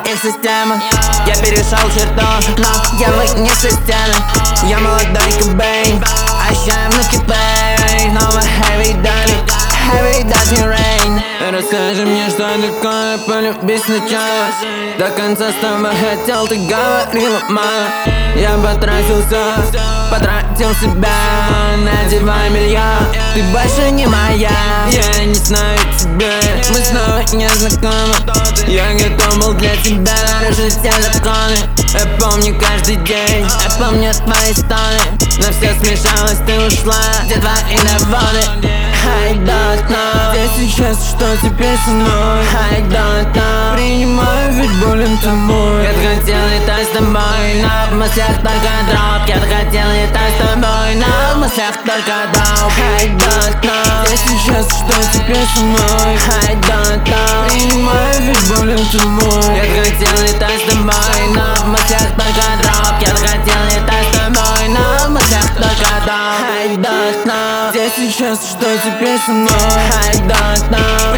их система. Я перешел черту, но я вне системы. Я молодой Кобейн, ощущаю внутри пейн. Снова heavy dirty rain. Расскажи мне, что такое полюбить сначала. До конца с тобой хотел, ты говорила мало. Я потратил себя, надевай миллион. Ты больше не моя, я не знаю тебя, мы снова не знакомы. Я готов был для тебя нарушить все законы. Я помню каждый день, я помню твои стоны. Но все смешалось, ты ушла, где твои наводы? I don't know, где сейчас, что теперь со мной? I don't know, принимаю, ведь болен ты мой. Я хотел летать с тобой, но в мыслях только дроп. Я хотел летать с тобой, но в мыслях только дроп. I don't know, где сейчас, что теперь со мной? I don't know, принимаю, ведь болен ты мой. Я хотел летать с тобой, но в мыслях только дроп. Я хотел летать с тобой, но в мыслях только дроп. I don't know, где сейчас, что теперь со мной? I don't know.